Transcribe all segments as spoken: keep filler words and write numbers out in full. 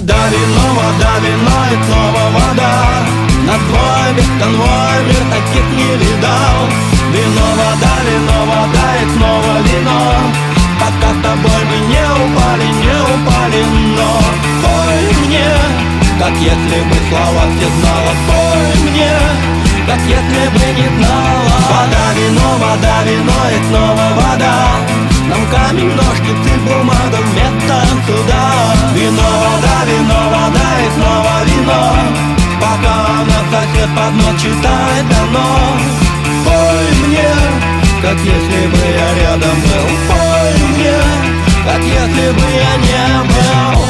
Вода, вино, вода, вино и снова вода. На твой мир, конвой, мир таких не видал. Вино, вода, вино, вода и снова вино. Пока с тобой мы не упали, не упали, но пой мне, как если бы слова все знала. Пой мне, как если бы не знала. Вода, вино, вода, вино и снова вода. Нам камень, ножницы, бумага вместо суда. Вино, вода, вино, вода и снова вино. Пока нас сосед под нос читает оно. Пой мне, как если бы я рядом был. Пой мне, как если бы я не был.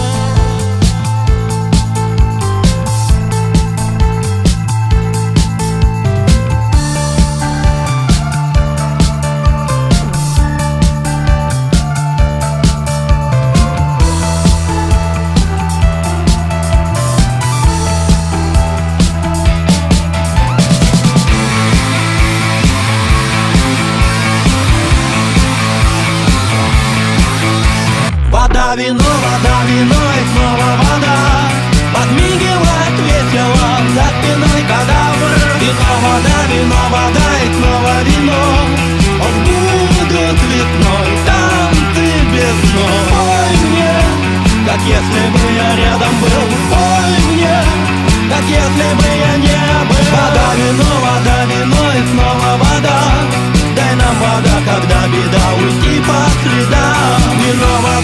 Вода, вино, вода, вино и снова вода. Подмигивает весело, за спиной кадавр. Вино, вода, вино, вода и снова вино. Он будет весной, танцы без сна. Пой мне, как если бы я рядом был. Пой мне, как если бы я не был. Вода, вино, вода, вино и снова вода. Дай нам вода, когда беда, уйти по следам. Вино, вода,